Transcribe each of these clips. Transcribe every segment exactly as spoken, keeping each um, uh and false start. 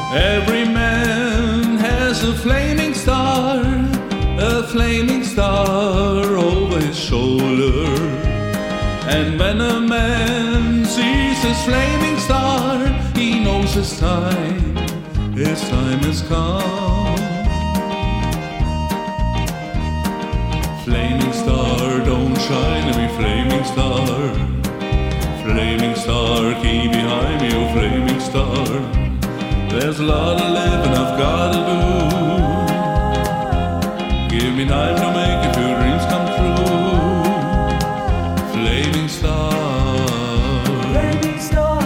Every man has a flaming star, a flaming star over his shoulder. And when a man sees his flaming star, he knows his time, his time has come. Flaming star, don't shine on me, flaming star. Flaming star, keep behind me, oh flaming star. There's a lot of living I've gotta do. Give me time to make a few dreams come true. Flaming star, Flaming star.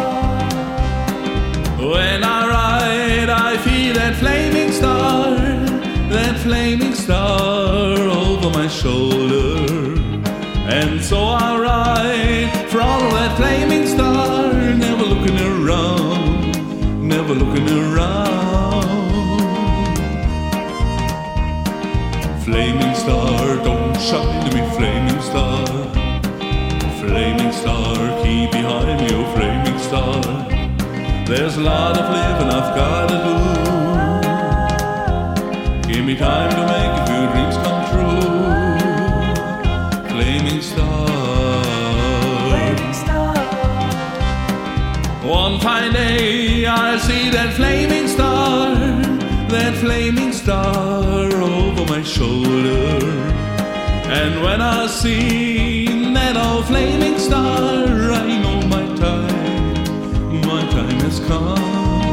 when I ride I feel that flaming star, that flaming star over my shoulder. And so I ride, follow that flaming star, never looking around, never looking around. Flaming star, don't shine on me, flaming star. Flaming star, keep behind me, oh flaming star. There's a lot of living I've gotta do. Give me time to make a few dreams come true. Flaming star, Flaming star. one fine day I'll see that flaming star, that flaming star over my shoulder. And when I see that old flaming star, I know my time, my time has come.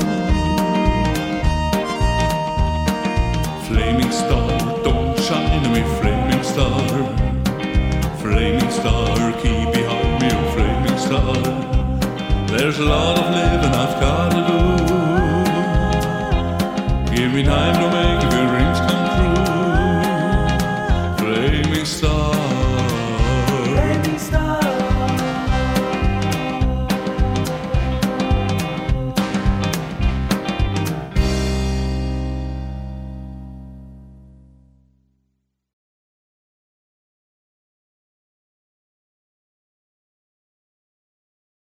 Flaming star, don't shine on me, flaming star. Flaming star, keep behind me, oh flaming star. There's a lot of living I've gotta do. Give me time to make it